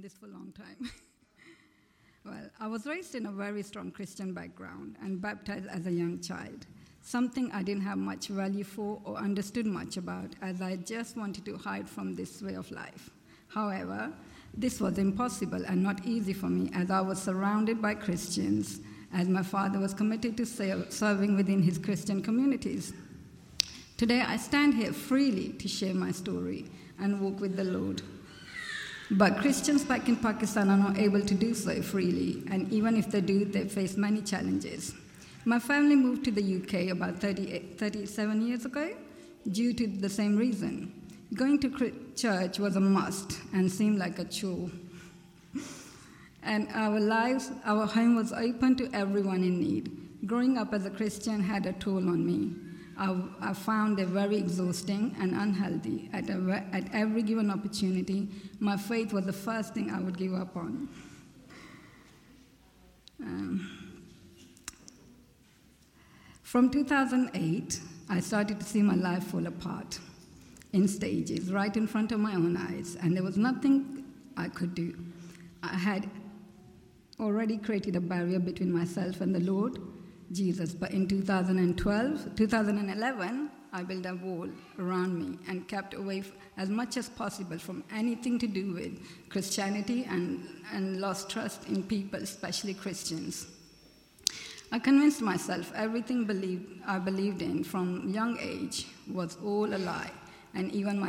this for a long time. Well, I was raised in a very strong Christian background and baptized as a young child, something I didn't have much value for or understood much about, as I just wanted to hide from this way of life. However, this was impossible and not easy for me, as I was surrounded by Christians, as my father was committed to serving within his Christian communities. Today, I stand here freely to share my story and walk with the Lord. But Christians back in Pakistan are not able to do so freely, and even if they do, they face many challenges. My family moved to the UK about 37 years ago due to the same reason. Going to church was a must and seemed like a chore. And our home was open to everyone in need. Growing up as a Christian had a toll on me. I found it very exhausting and unhealthy. At every given opportunity, my faith was the first thing I would give up on. From 2008, I started to see my life fall apart in stages, right in front of my own eyes, and there was nothing I could do. I had already created a barrier between myself and the Lord Jesus, but in 2011, I built a wall around me and kept away as much as possible from anything to do with Christianity and lost trust in people, especially Christians. I convinced myself everything I believed in from young age was all a lie, and even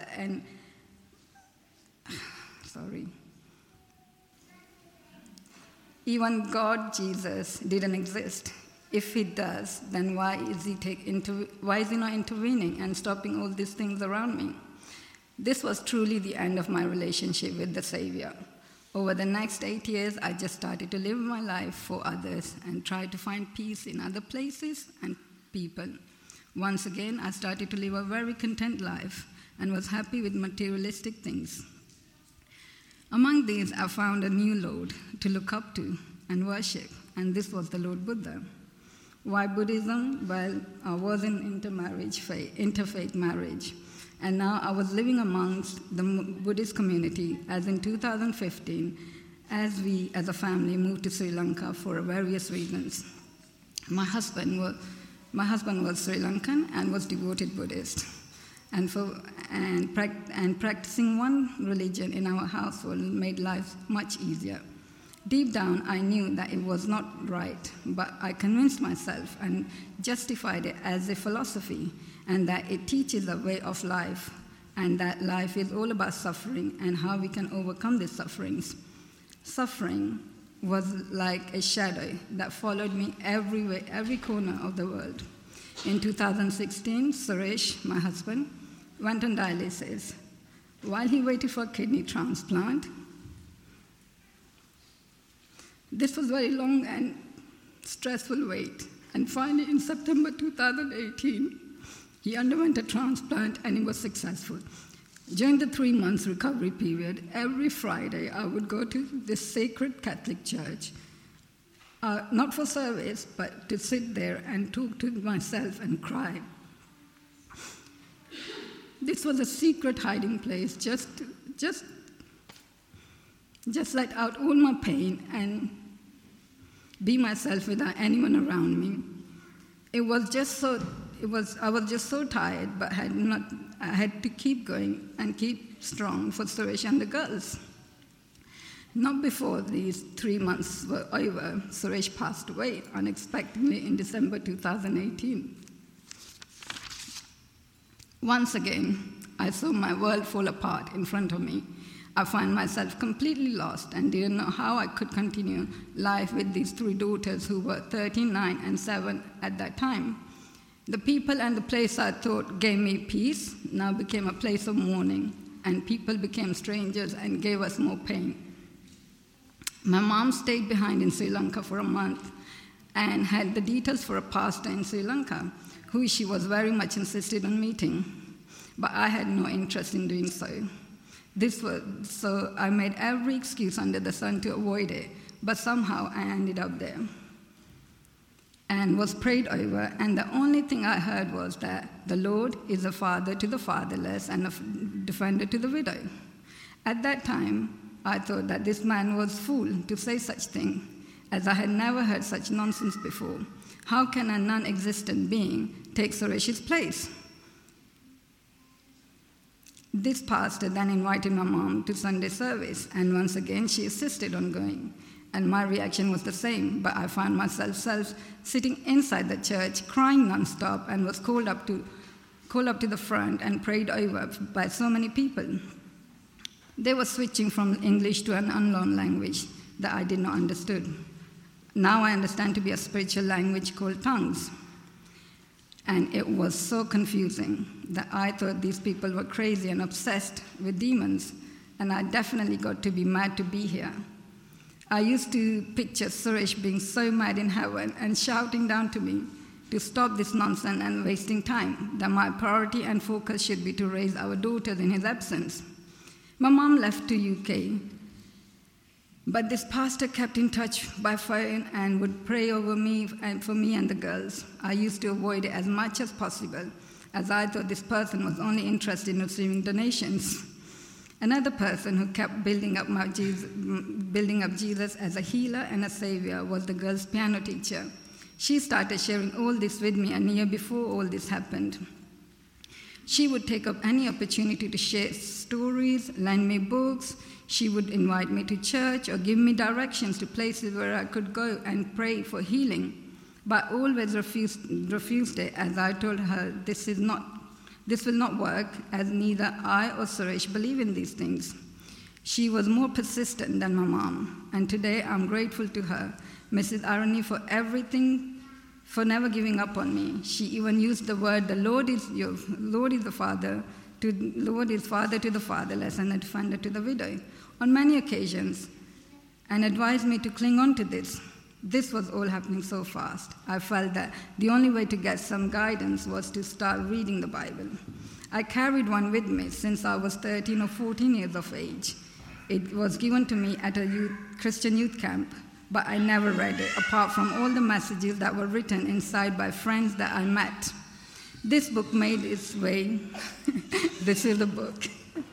even God, Jesus, didn't exist. If he does, then why is he not intervening and stopping all these things around me? This was truly the end of my relationship with the Savior. Over the next 8 years, I just started to live my life for others and try to find peace in other places and people. Once again, I started to live a very content life and was happy with materialistic things. Among these, I found a new Lord to look up to and worship, and this was the Lord Buddha. Why Buddhism? Well, I was in interfaith marriage, and now I was living amongst the Buddhist community, as in 2015, as we as a family moved to Sri Lanka for various reasons. My husband was Sri Lankan and was devoted Buddhist, and practicing one religion in our household made life much easier. Deep down, I knew that it was not right, but I convinced myself and justified it as a philosophy, and that it teaches a way of life, and that life is all about suffering and how we can overcome these sufferings. Suffering was like a shadow that followed me everywhere, every corner of the world. In 2016, Suresh, my husband, went on dialysis. While he waited for a kidney transplant, this was very long and stressful wait. And finally, in September 2018, he underwent a transplant and he was successful. During the 3 months recovery period, every Friday I would go to this sacred Catholic church, not for service, but to sit there and talk to myself and cry. This was a secret hiding place, just let out all my pain and be myself without anyone around me. I was just so tired, but I had to keep going and keep strong for Suresh and the girls. Not before these 3 months were over, Suresh passed away unexpectedly in December 2018. Once again, I saw my world fall apart in front of me. I found myself completely lost and didn't know how I could continue life with these 3 daughters who were 13, 9, and 7 at that time. The people and the place I thought gave me peace now became a place of mourning, and people became strangers and gave us more pain. My mom stayed behind in Sri Lanka for a month and had the details for a pastor in Sri Lanka, who she was very much insisted on meeting, but I had no interest in doing so. So I made every excuse under the sun to avoid it, but somehow I ended up there and was prayed over, and the only thing I heard was that the Lord is a father to the fatherless and a defender to the widow. At that time, I thought that this man was a fool to say such thing, as I had never heard such nonsense before. How can a non-existent being take Suresh's place? This pastor then invited my mom to Sunday service, and once again she insisted on going. And my reaction was the same, but I found myself sitting inside the church, crying nonstop, and was called up to the front and prayed over by so many people. They were switching from English to an unknown language that I did not understand. Now I understand to be a spiritual language called tongues. And it was so confusing that I thought these people were crazy and obsessed with demons, and I definitely got to be mad to be here. I used to picture Suresh being so mad in heaven and shouting down to me to stop this nonsense and wasting time, that my priority and focus should be to raise our daughters in his absence. My mom left to UK, but this pastor kept in touch by phone and would pray over me and for me and the girls. I used to avoid it as much as possible, as I thought this person was only interested in receiving donations. Another person who kept building up Jesus as a healer and a savior was the girls' piano teacher. She started sharing all this with me a year before all this happened. She would take up any opportunity to share stories, lend me books. She would invite me to church or give me directions to places where I could go and pray for healing. But I always refused it, as I told her this will not work, as neither I or Suresh believe in these things. She was more persistent than my mom, and today I'm grateful to her, Mrs. Arani, for everything, for never giving up on me. She even used the word, the Lord is Father to the fatherless and a defender to the widow, on many occasions, and advised me to cling on to this. This was all happening so fast. I felt that the only way to get some guidance was to start reading the Bible. I carried one with me since I was 13 or 14 years of age. It was given to me at a Christian youth camp, but I never read it, apart from all the messages that were written inside by friends that I met. This book made its way, this is the book.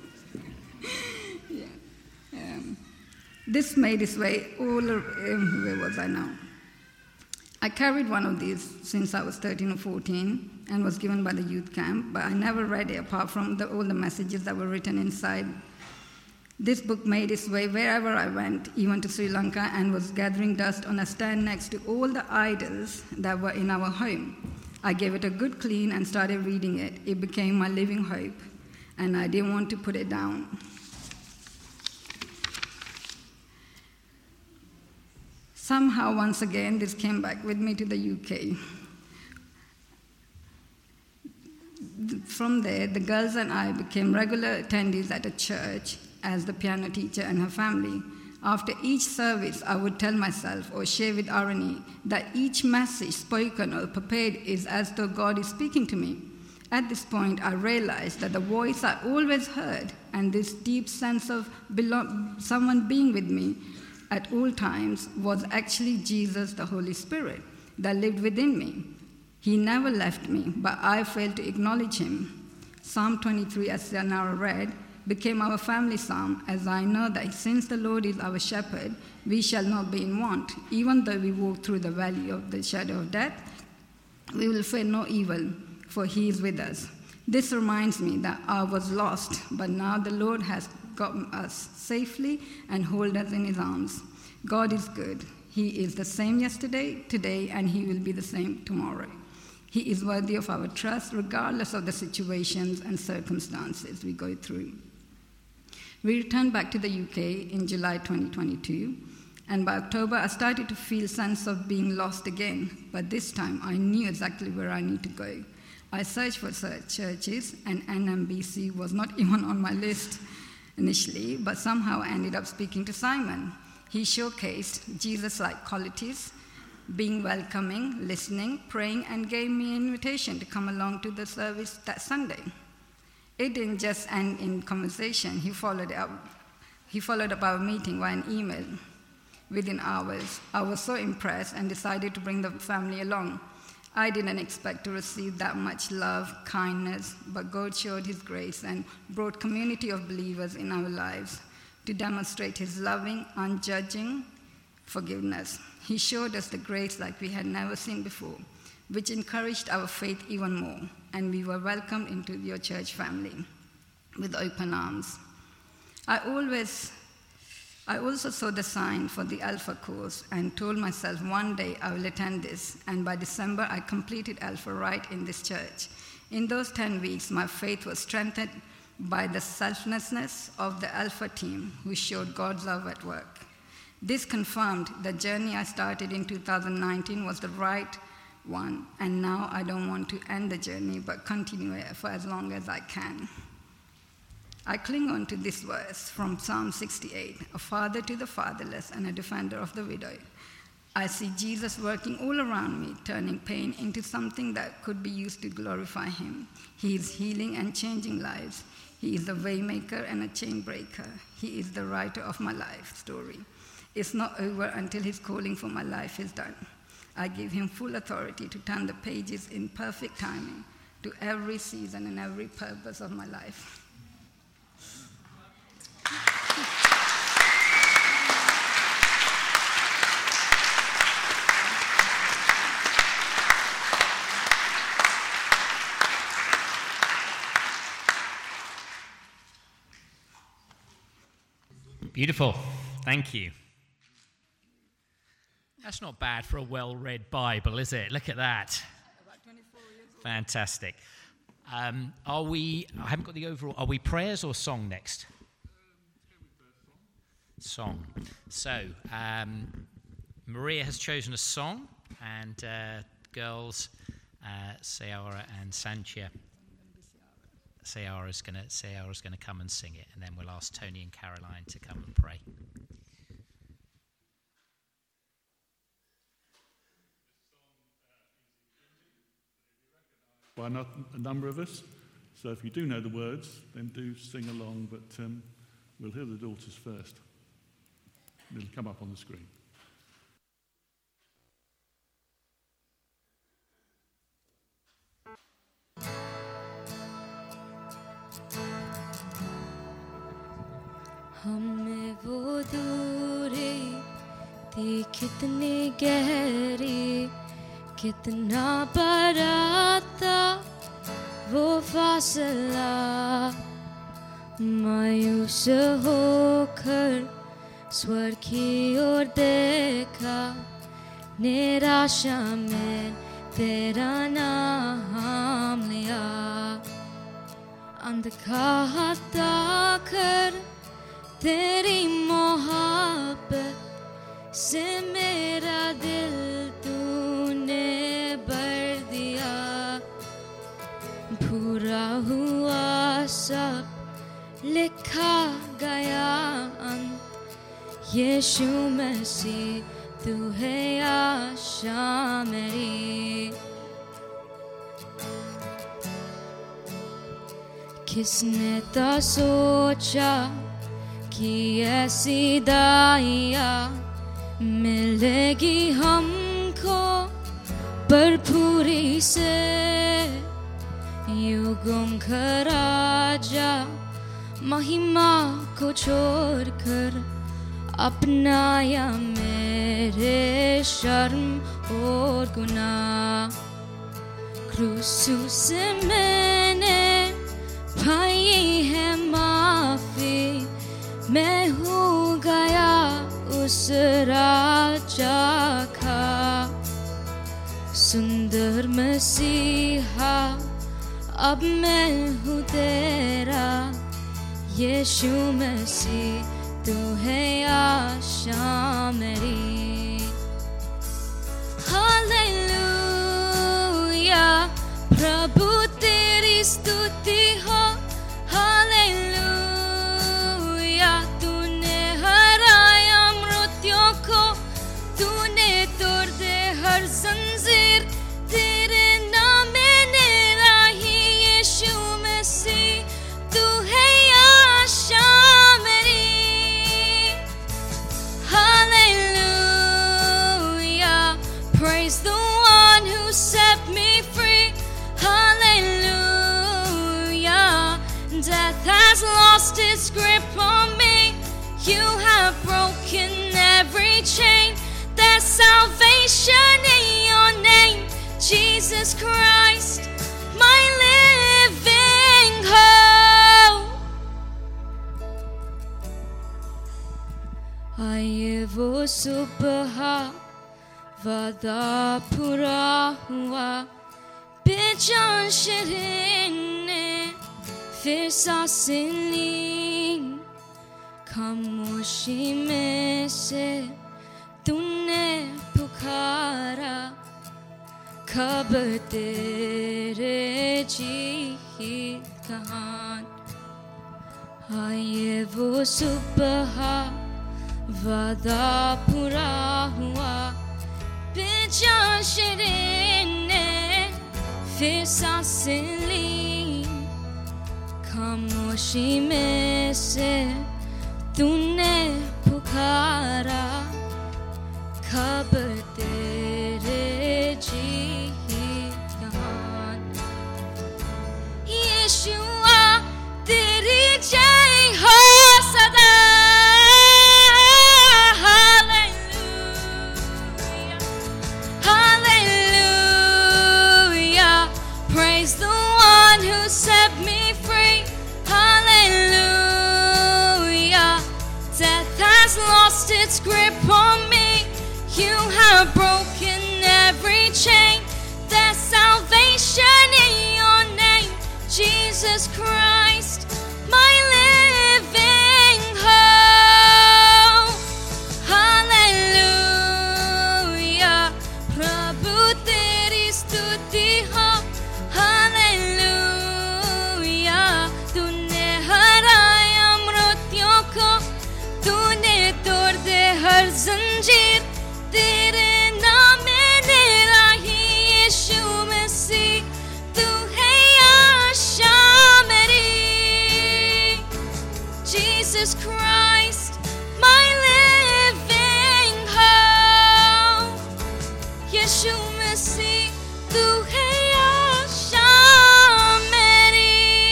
This made its way where was I now? I carried one of these since I was 13 or 14 and was given by the youth camp, but I never read it apart from all the messages that were written inside. This book made its way wherever I went, even to Sri Lanka, and was gathering dust on a stand next to all the idols that were in our home. I gave it a good clean and started reading it. It became my living hope, and I didn't want to put it down. Somehow, once again, this came back with me to the UK. From there, the girls and I became regular attendees at a church as the piano teacher and her family. After each service, I would tell myself or share with Arani that each message spoken or prepared is as though God is speaking to me. At this point, I realized that the voice I always heard and this deep sense of someone being with me at all times was actually Jesus, the Holy Spirit, that lived within me. He never left me, but I failed to acknowledge him. Psalm 23, as Yanara read, became our family psalm, as I know that since the Lord is our shepherd, we shall not be in want. Even though we walk through the valley of the shadow of death, we will fear no evil, for he is with us. This reminds me that I was lost, but now the Lord has gotten us safely and hold us in his arms. God is good. He is the same yesterday, today, and he will be the same tomorrow. He is worthy of our trust, regardless of the situations and circumstances we go through. We returned back to the UK in July 2022, and by October I started to feel a sense of being lost again, but this time I knew exactly where I need to go. I searched for churches, and NMBC was not even on my list initially, but somehow I ended up speaking to Simon. He showcased Jesus-like qualities, being welcoming, listening, praying, and gave me an invitation to come along to the service that Sunday. It didn't just end in conversation. He followed up our meeting via an email within hours. I was so impressed and decided to bring the family along. I didn't expect to receive that much love, kindness, but God showed his grace and brought community of believers in our lives. to demonstrate his loving, unjudging forgiveness. He showed us the grace like we had never seen before, which encouraged our faith even more, and we were welcomed into your church family with open arms. I also saw the sign for the Alpha course and told myself one day I will attend this, and by December I completed Alpha right in this church. In those 10 weeks, my faith was strengthened by the selflessness of the Alpha team who showed God's love at work. This confirmed the journey I started in 2019 was the right one, and now I don't want to end the journey but continue it for as long as I can. I cling on to this verse from Psalm 68, a father to the fatherless and a defender of the widow. I see Jesus working all around me, turning pain into something that could be used to glorify him. He is healing and changing lives. He is a waymaker and a chain breaker. He is the writer of my life story. It's not over until his calling for my life is done. I give him full authority to turn the pages in perfect timing to every season and every purpose of my life. Beautiful. Thank you. That's not bad for a well-read Bible, is it? Look at that. About 24 years old. Fantastic. I haven't got the overall, are we prayers or song next? Song. So, Maria has chosen a song, and girls, Sayara and Sanchia. Sayara's going to come and sing it, and then we'll ask Tony and Caroline to come and pray. By a number of us, so if you do know the words, then do sing along, but we'll hear the daughters first. It'll come up on the screen. हमें वो दूरी थी कितनी गहरी, कितना बड़ा था वो फासला, मायूस होकर स्वर्ग की ओर देखा, निराशा में तेरा नाम लिया, अंधकार कर तेरी मोहब्बत से मेरा दिल तूने भर दिया, पूरा हुआ सब लिखा गया अंत, यीशु मसीह तू है आशा मेरी। किसने तो सोचा कि ऐसी दाइया मिलेगी हमको भरपूरी से, युगों का राजा महिमा को छोड़कर अपनाया मेरे शर्म और गुनाह, क्रूस से मैंने पाई है माफी, मैं हो गया उस राजा का सुंदर मसीहा, अब मैं हूँ तेरा यीशु मसीह, तू है आशा मेरी। हालेलुया प्रभु तेरी स्तुति हो, हालेलुया तूने हराया मृत्यु को, तूने तोड़ दे हर जंजीर, तेरे नाम मैंने राही यीशु मसीह, तू है आशा मेरी। Hallelujah, praise the one who set me free. Hallelujah, death has lost its grip on me. You have broken every chain. There's salvation in your name, Jesus Christ, my living hope. Ayevo subha vada pura hua bejan shirin fir saasen ली खामोशी में से तूने पुकारा कब तेरे जी कहान आए वो सुबह वादा पूरा हुआ बेजान शिरीन ने फिर सांसें ली खामोशी में से तूने पुकारा कब तेरे जी कहान यीशुआ तेरी जय हो सदा Hallelujah, praise the one who set me free. Hallelujah, death has lost its grip on me. You have broken every chain. There's salvation in your name, Jesus Christ, my living hope. Hallelujah, Prabhu teri stuti ho. Hallelujah, तूने हराया मृत्यु को, तूने तोड़ दे हर जंजीर. तेरे नाम में निराही यीशु मसीह, तू है आशा मेरी. Jesus Christ, my living hope. यीशु मसीह, तू है आशा मेरी.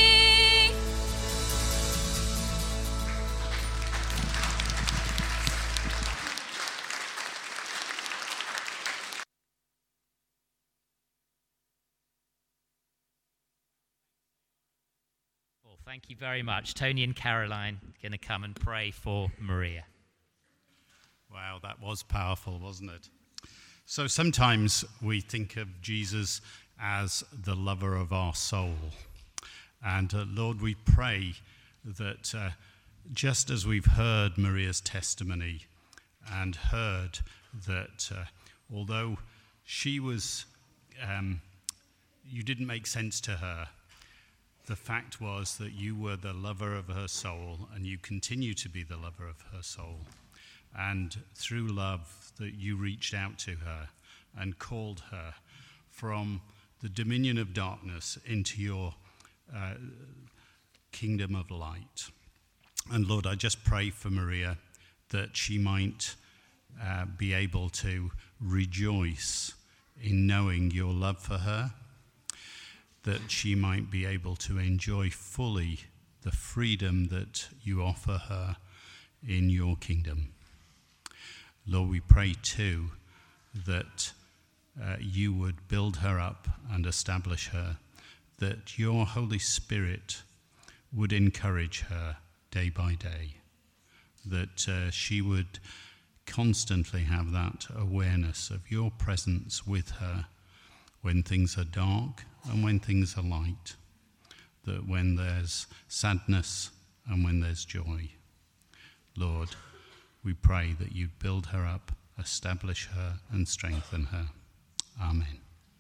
Well, thank you very much. Tony and Caroline are going to come and pray for Maria. Wow, that was powerful, wasn't it? So sometimes we think of Jesus as the lover of our soul. And Lord, we pray that just as we've heard Maria's testimony and heard that although she was, you didn't make sense to her, the fact was that you were the lover of her soul and you continue to be the lover of her soul. And through love that you reached out to her and called her from the dominion of darkness into your kingdom of light. And Lord, I just pray for Maria that she might be able to rejoice in knowing your love for her, that she might be able to enjoy fully the freedom that you offer her in your kingdom. Lord, we pray too that you would build her up and establish her, that your Holy Spirit would encourage her day by day, that she would constantly have that awareness of your presence with her when things are dark and when things are light, that when there's sadness and when there's joy. Lord, we pray that you build her up, establish her, and strengthen her. Amen.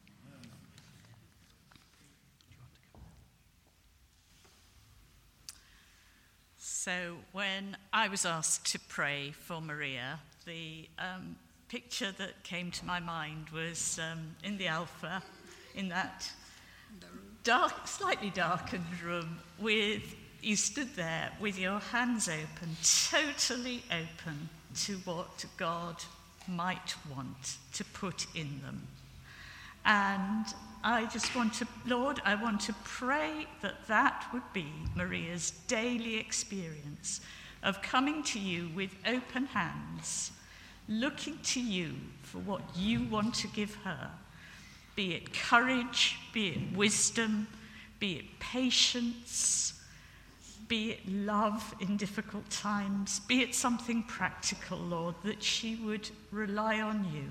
So when I was asked to pray for Maria, the picture that came to my mind was in the Alpha, in that dark, slightly darkened room, with you stood there with your hands open, totally open to what God might want to put in them. And I just want to, Lord, I want to pray that that would be Maria's daily experience, of coming to you with open hands, looking to you for what you want to give her, be it courage, be it wisdom, be it patience, be it love in difficult times, be it something practical, Lord, that she would rely on you.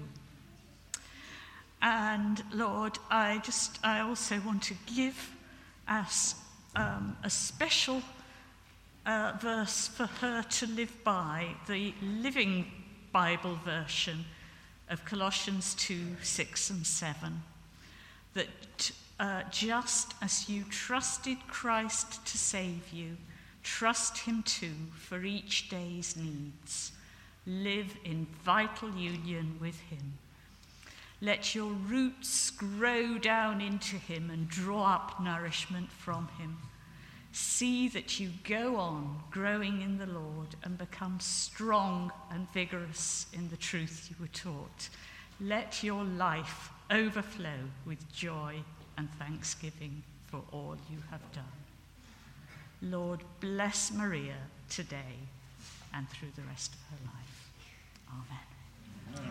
And Lord, I also want to give us a special verse for her to live by, the Living Bible version of Colossians 2, 6 and 7, that just as you trusted Christ to save you, trust him too for each day's needs. Live in vital union with him. Let your roots grow down into him and draw up nourishment from him. See that you go on growing in the Lord and become strong and vigorous in the truth you were taught. Let your life overflow with joy and thanksgiving for all you have done. Lord, bless Maria today and through the rest of her life. Amen.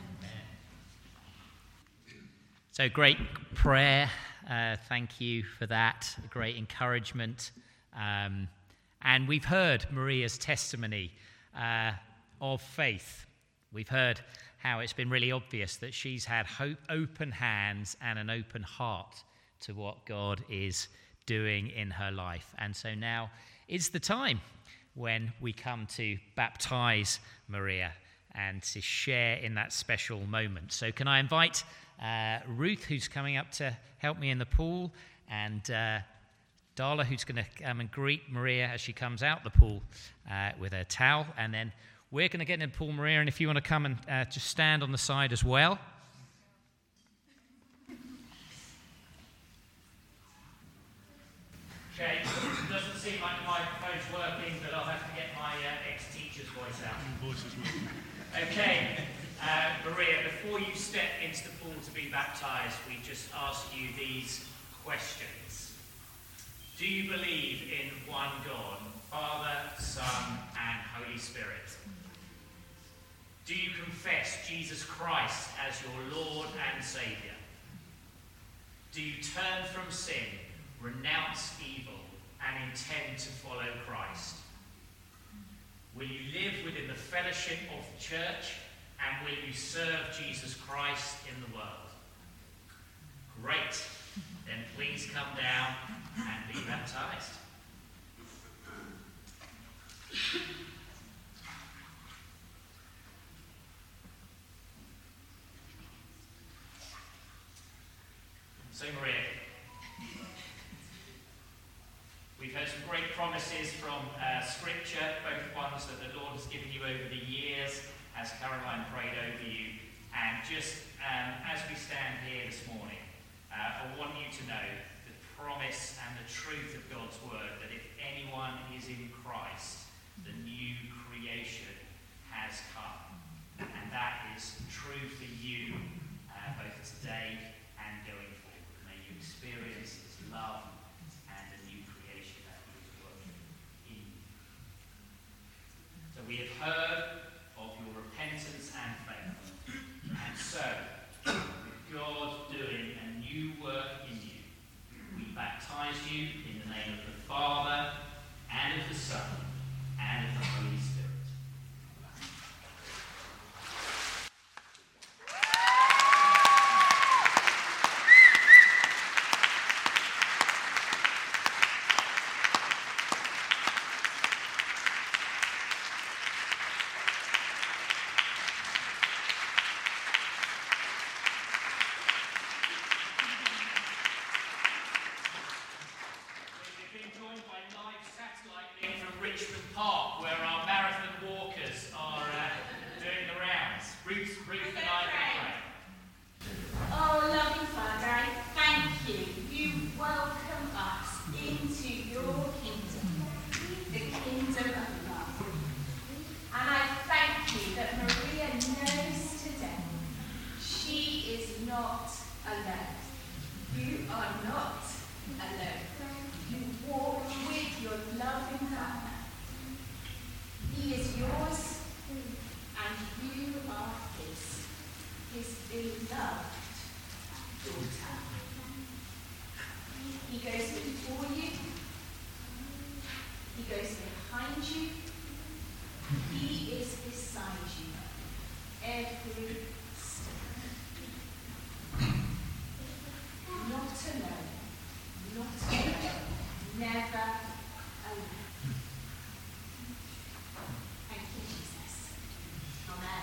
So great prayer. Thank you for that. Great encouragement. And we've heard Maria's testimony of faith. We've heard how it's been really obvious that she's had open hands and an open heart to what God is doing in her life. And so now is the time when we come to baptize Maria and to share in that special moment. So can I invite Ruth, who's coming up to help me in the pool, and Darla, who's going to come and greet Maria as she comes out the pool with her towel. And then we're going to get in the pool, Maria, and if you want to come and just stand on the side as well. Okay, it doesn't seem like the microphone's working, but I'll have to get my ex-teacher's voice out. Okay, Maria, before you step into the pool to be baptized, we just ask you these questions. Do you believe in one God, Father, Son, and Holy Spirit? Do you confess Jesus Christ as your Lord and Saviour? Do you turn from sin, renounce evil, and intend to follow Christ? Will you live within the fellowship of the church, and will you serve Jesus Christ in the world? Great. Then please come down and be baptized. So Maria, we've heard some great promises from Scripture, both ones that the Lord has given you over the years, as Caroline prayed over you. And just as we stand here this morning, I want you to know the promise and the truth of God's word, that if anyone is in Christ, the new creation has come. And that is true for you both today and going forward. May you experience his love and the new creation that he is working in you. So we have heard of your repentance and faith. And so, with God doing a new work in you, we baptize you in the name of the Father, and of the Son, and of the Holy Spirit. behind you. He is beside you every step. Not alone. Not alone. Never alone. Thank you, Jesus. Amen.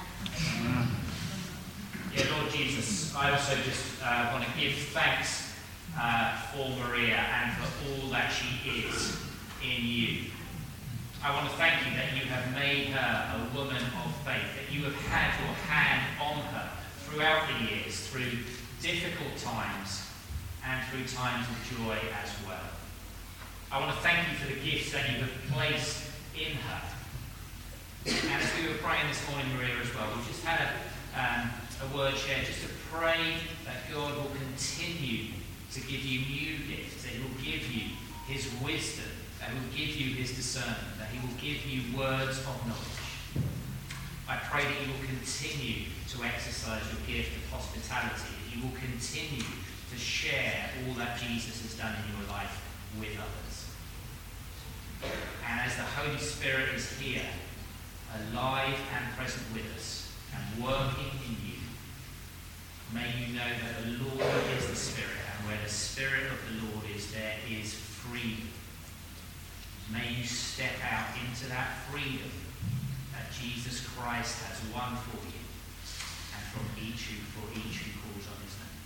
Yeah, Lord Jesus, I also just want to give thanks for Maria and for all that she is in you. I want to thank you that you have made her a woman of faith, that you have had your hand on her throughout the years, through difficult times and through times of joy as well. I want to thank you for the gifts that you have placed in her. And as we were praying this morning, Maria, as well, we just had a word shared just to pray that God will continue to give you new gifts, that he will give you his wisdom, that he will give you his discernment, that he will give you words of knowledge. I pray that you will continue to exercise your gift of hospitality, that you will continue to share all that Jesus has done in your life with others. And as the Holy Spirit is here, alive and present with us, and working in you, may you know that the Lord is the Spirit, and where the Spirit of the Lord is, there is freedom. May you step out into that freedom that Jesus Christ has won for you, and for each who calls on his name.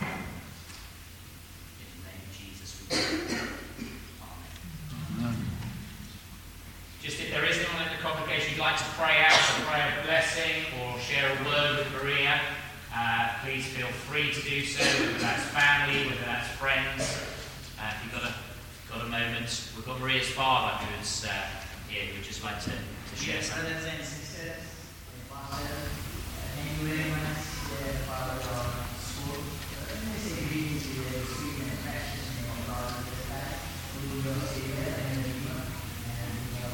In the name of Jesus we pray. Amen. Just if there is anyone in the congregation who'd like to pray out, or pray a blessing, or share a word with Maria, please feel free to do so, whether that's family, whether that's friends. If you've got a moment, we've got Maria's father who's here, who would just like to share something. Brothers and sisters, Pastor, thank you very much for your support. Let me say greetings to the sweet and precious name of Lord Jesus Christ, who is your Savior and Redeemer, and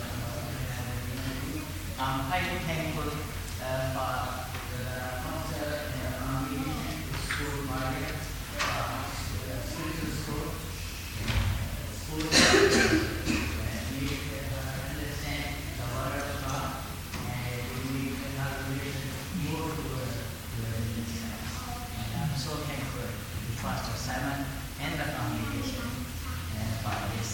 I'm quite thankful for the pastor and congregation, School Maria, spiritual school, school and make her understand the word of God, and make her relation more to her religion. And I'm so thankful to Pastor Simon and the congregation for this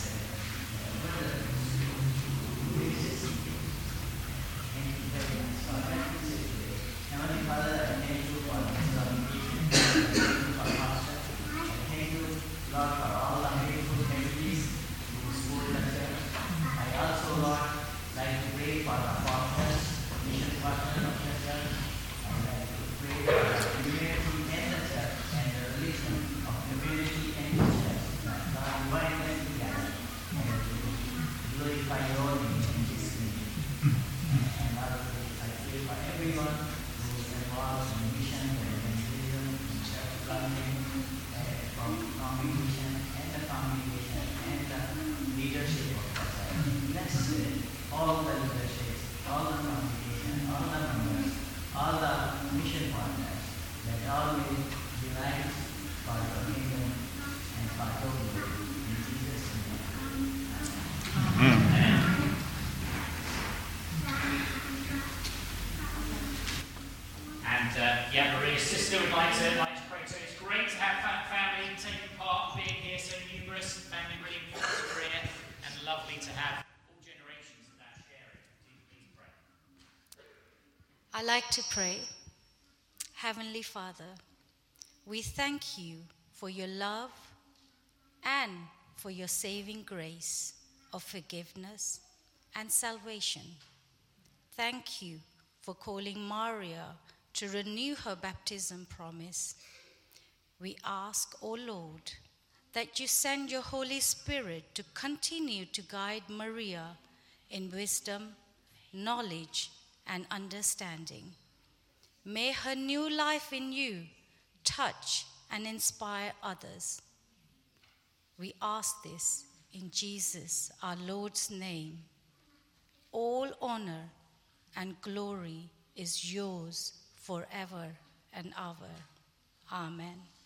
Heavenly Father, I thank you for this communication. Thank you for Pastor. Thank you, Lord, for all the faithful families who school culture. I also, Lord, like to pray for the partners, mission partners of the church. I like to pray for the community and the church and the relation of community and the church. That God bind them together and glorify your name in this community. And Lord, I pray for everyone who is involved in mission, evangelism, and church planting, from congregation and the congregation and the leadership of the church. Bless all the leaderships, all the congregation, all the members, all the mission partners, that all will unite for your kingdom and for your glory. In Jesus' name. Amen. And Maria's sister would like to pray too. It's great to have family taking part, being here so numerous. Family really important to Maria, and lovely to have all generations of that sharing. Please pray. I like to pray. Heavenly Father, we thank you for your love and for your saving grace of forgiveness and salvation. Thank you for calling Maria to renew her baptism promise. We ask, O Lord, that you send your Holy Spirit to continue to guide Maria in wisdom, knowledge, and understanding. May her new life in you touch and inspire others. We ask this in Jesus, our Lord's name. All honor and glory is yours forever and ever. Amen.